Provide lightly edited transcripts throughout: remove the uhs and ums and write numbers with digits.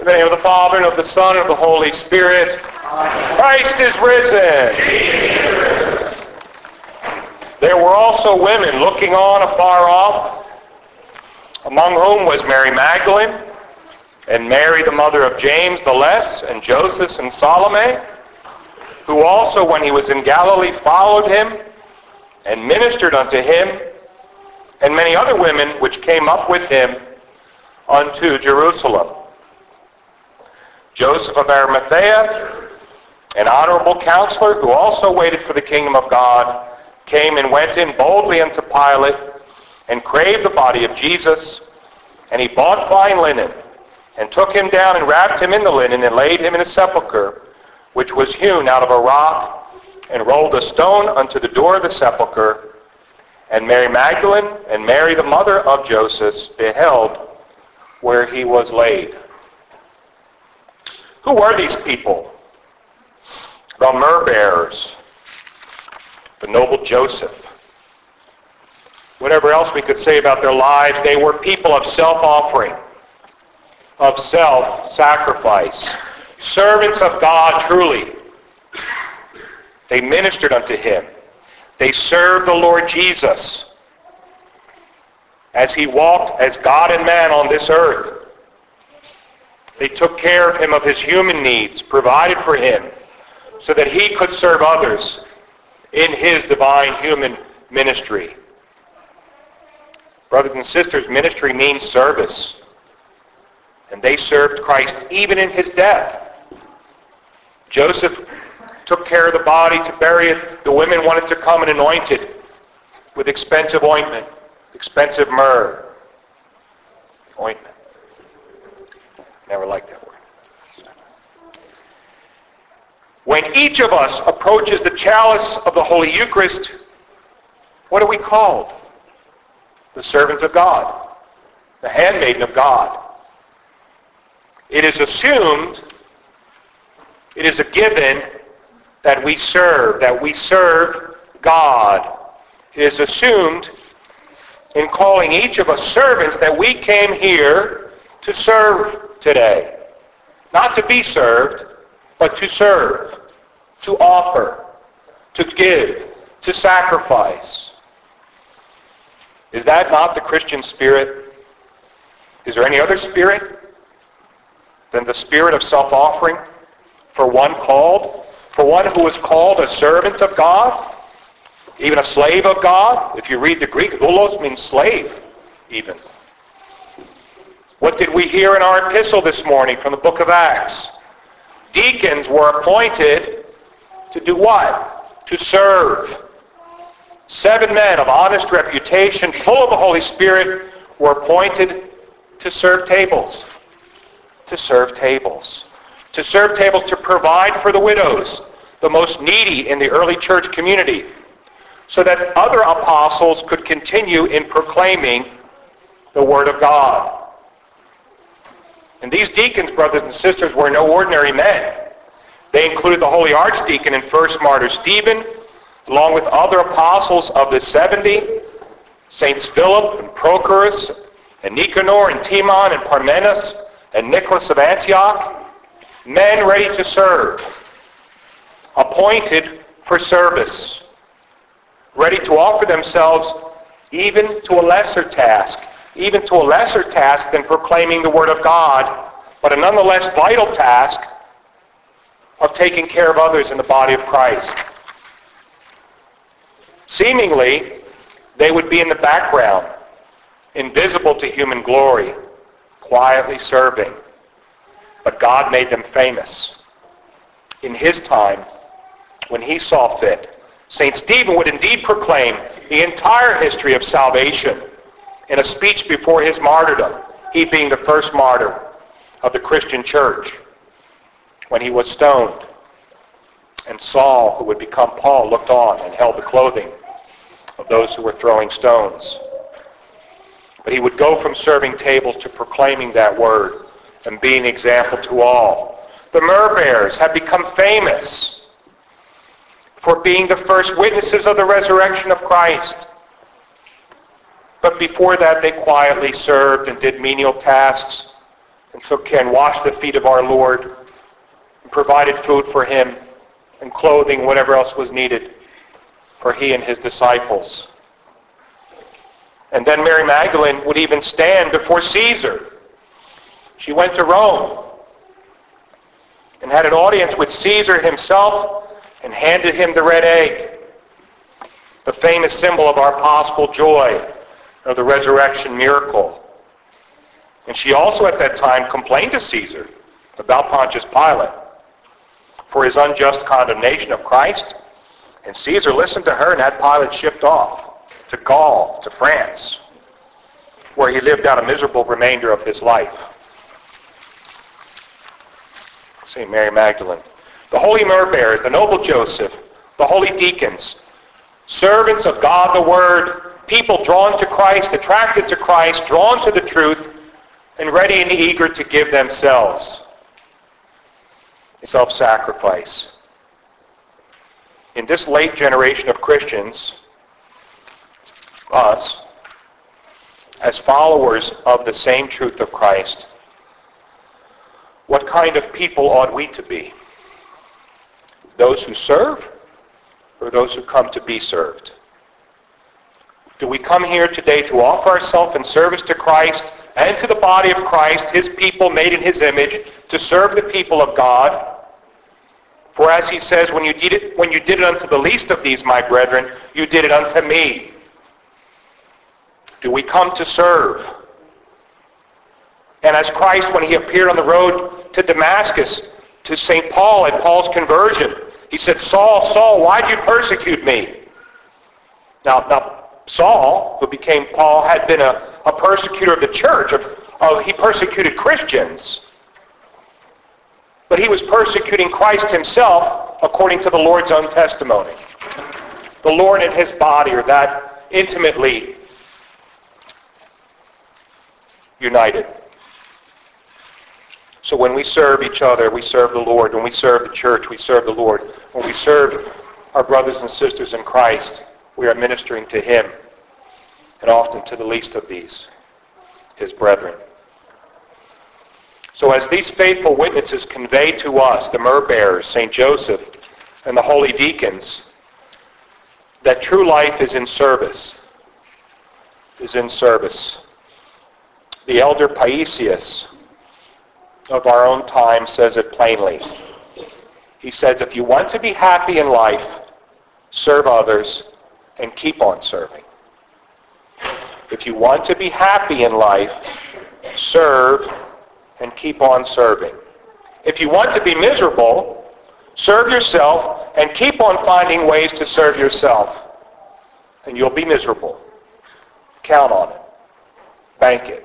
In the name of the Father, and of the Son, and of the Holy Spirit. Amen. Christ is risen. There were also women looking on afar off, among whom was Mary Magdalene, and Mary the mother of James the Less, and Joseph and Salome, who also, when he was in Galilee, followed him, and ministered unto him, and many other women which came up with him unto Jerusalem. Joseph of Arimathea, an honorable counselor, who also waited for the kingdom of God, came and went in boldly unto Pilate, and craved the body of Jesus. And he bought fine linen, and took him down, and wrapped him in the linen, and laid him in a sepulchre, which was hewn out of a rock, and rolled a stone unto the door of the sepulchre. And Mary Magdalene and Mary the mother of Joseph beheld where he was laid. Who were these people? The myrrh bearers, the noble Joseph. Whatever else we could say about their lives, they were people of self-offering, of self-sacrifice, servants of God truly. They ministered unto him. They served the Lord Jesus as he walked as God and man on this earth. They took care of him, of his human needs, provided for him so that he could serve others in his divine human ministry. Brothers and sisters, ministry means service. And they served Christ even in his death. Joseph took care of the body to bury it. The women wanted to come and anoint it with expensive ointment, expensive myrrh. Ointment. Never liked that word. When each of us approaches the chalice of the Holy Eucharist, what are we called? The servants of God, the handmaiden of God. It is assumed, it is a given that we serve God. It is assumed in calling each of us servants that we came here to serve today. Not to be served, but to serve, to offer, to give, to sacrifice. Is that not the Christian spirit? Is there any other spirit than the spirit of self-offering for one called? For one who is called a servant of God, even a slave of God. If you read the Greek, doulos means slave, even. What did we hear in our epistle this morning from the book of Acts? Deacons were appointed to do what? To serve. 7 men of honest reputation, full of the Holy Spirit, were appointed to serve tables. To serve tables. To serve tables, to provide for the widows, the most needy in the early church community, so that other apostles could continue in proclaiming the Word of God. And these deacons, brothers and sisters, were no ordinary men. They included the holy archdeacon and first martyr Stephen, along with other apostles of the 70, Saints Philip and Prochorus, and Nicanor and Timon and Parmenas, and Nicholas of Antioch. Men ready to serve, appointed for service, ready to offer themselves even to a lesser task than proclaiming the Word of God, but a nonetheless vital task of taking care of others in the body of Christ. Seemingly, they would be in the background, invisible to human glory, quietly serving. But God made them famous. In his time, when he saw fit, St. Stephen would indeed proclaim the entire history of salvation in a speech before his martyrdom, he being the first martyr of the Christian church, when he was stoned. And Saul, who would become Paul, looked on and held the clothing of those who were throwing stones. But he would go from serving tables to proclaiming that word and being an example to all. The myrrh bearers have become famous for being the first witnesses of the resurrection of Christ. But before that, they quietly served and did menial tasks and took care and washed the feet of our Lord and provided food for him and clothing, whatever else was needed for he and his disciples. And then Mary Magdalene would even stand before Caesar. She went to Rome and had an audience with Caesar himself and handed him the red egg, the famous symbol of our Paschal joy, of the resurrection miracle. And she also at that time complained to Caesar about Pontius Pilate for his unjust condemnation of Christ. And Caesar listened to her and had Pilate shipped off to Gaul, to France, where he lived out a miserable remainder of his life. St. Mary Magdalene. The holy myrrh-bearers, the noble Joseph, the holy deacons, servants of God the Word, people drawn to Christ, attracted to Christ, drawn to the truth, and ready and eager to give themselves. Self-sacrifice. In this late generation of Christians, us, as followers of the same truth of Christ, what kind of people ought we to be? Those who serve or those who come to be served? Do we come here today to offer ourselves in service to Christ and to the body of Christ, his people made in his image, to serve the people of God? For as he says, when you did it unto the least of these, my brethren, you did it unto me. Do we come to serve? And as Christ, when he appeared on the road to Damascus, to St. Paul at Paul's conversion, he said, Saul, Saul, why do you persecute me? Now Saul, who became Paul, had been a persecutor of the church. He persecuted Christians. But he was persecuting Christ himself according to the Lord's own testimony. The Lord and his body are that intimately united. So when we serve each other, we serve the Lord. When we serve the church, we serve the Lord. When we serve our brothers and sisters in Christ, we are ministering to him, and often to the least of these, his brethren. So as these faithful witnesses convey to us, the myrrh-bearers, St. Joseph, and the holy deacons, that true life is in service, The elder Paisius of our own time says it plainly. He says, if you want to be happy in life, serve others and keep on serving. If you want to be happy in life, serve and keep on serving. If you want to be miserable, serve yourself and keep on finding ways to serve yourself. And you'll be miserable. Count on it. Bank it.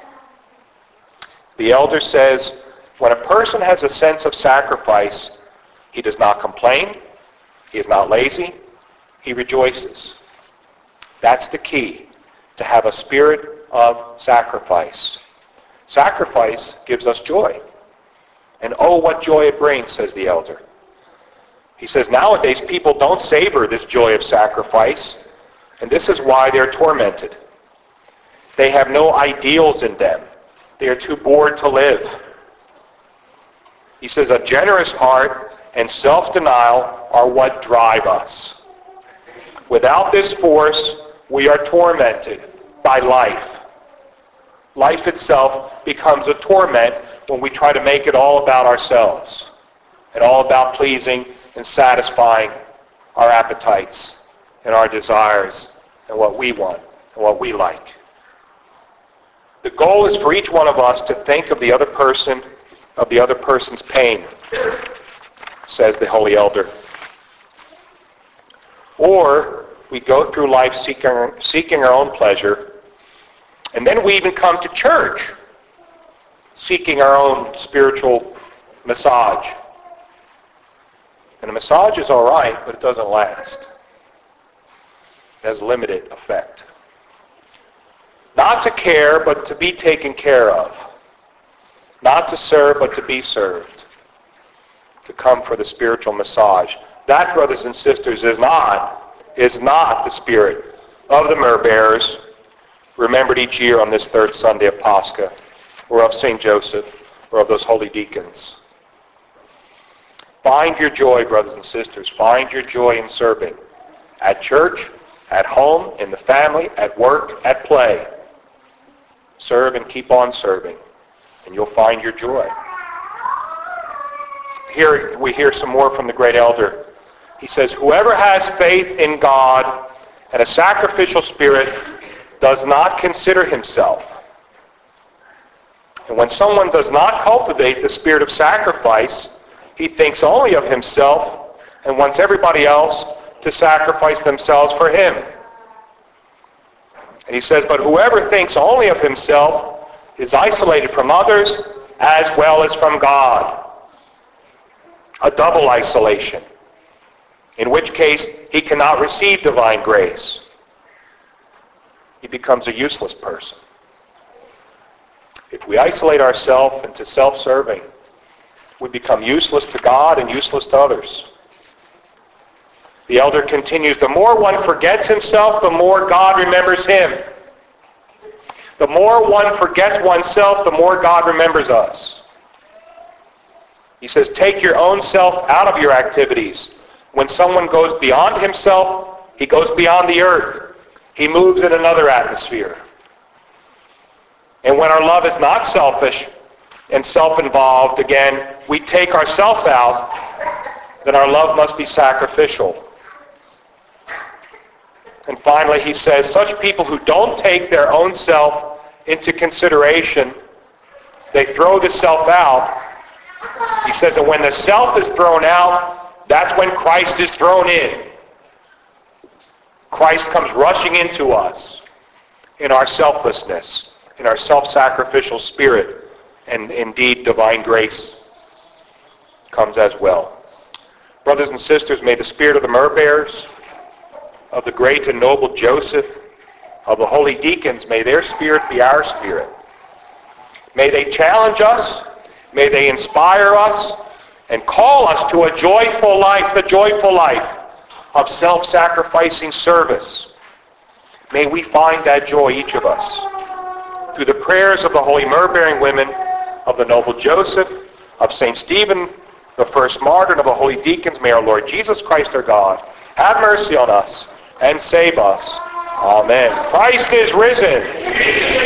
The elder says, when a person has a sense of sacrifice, he does not complain, he is not lazy, he rejoices. That's the key, to have a spirit of sacrifice. Sacrifice gives us joy. And oh, what joy it brings, says the elder. He says nowadays people don't savor this joy of sacrifice, and this is why they're tormented. They have no ideals in them. They are too bored to live. He says a generous heart and self-denial are what drive us. Without this force, we are tormented by life. Life itself becomes a torment when we try to make it all about ourselves and all about pleasing and satisfying our appetites and our desires and what we want and what we like. The goal is for each one of us to think of the other person, of the other person's pain, says the Holy Elder. Or we go through life seeking our own pleasure, and then we even come to church seeking our own spiritual massage. And a massage is all right, but it doesn't last. It has limited effect. Not to care, but to be taken care of. Not to serve, but to be served. To come for the spiritual massage. That, brothers and sisters, is not the spirit of the myrrh-bearers, remembered each year on this third Sunday of Pascha, or of St. Joseph, or of those holy deacons. Find your joy, brothers and sisters. Find your joy in serving. At church, at home, in the family, at work, at play. Serve and keep on serving, and you'll find your joy. Here we hear some more from the great elder. He says, whoever has faith in God and a sacrificial spirit does not consider himself. And when someone does not cultivate the spirit of sacrifice, he thinks only of himself and wants everybody else to sacrifice themselves for him. And he says, but whoever thinks only of himself is isolated from others as well as from God. A double isolation, in which case he cannot receive divine grace. He becomes a useless person. If we isolate ourselves into self-serving, we become useless to God and useless to others. The elder continues, the more one forgets himself, the more God remembers him. The more one forgets oneself, the more God remembers us. He says, take your own self out of your activities. When someone goes beyond himself, he goes beyond the earth. He moves in another atmosphere. And when our love is not selfish and self-involved, again, we take ourself out, then our love must be sacrificial. And finally, he says, such people who don't take their own self into consideration, they throw the self out. He says that when the self is thrown out, that's when Christ is thrown in. Christ comes rushing into us in our selflessness, in our self-sacrificial spirit, and indeed divine grace comes as well. Brothers and sisters, may the spirit of the myrrh bearers, of the great and noble Joseph, of the holy deacons, may their spirit be our spirit. May they challenge us, may they inspire us, and call us to a joyful life, the joyful life of self-sacrificing service. May we find that joy, each of us, through the prayers of the holy myrrh-bearing women, of the noble Joseph, of St. Stephen, the first martyr, and of the holy deacons. May our Lord Jesus Christ, our God, have mercy on us and save us. Amen. Christ is risen.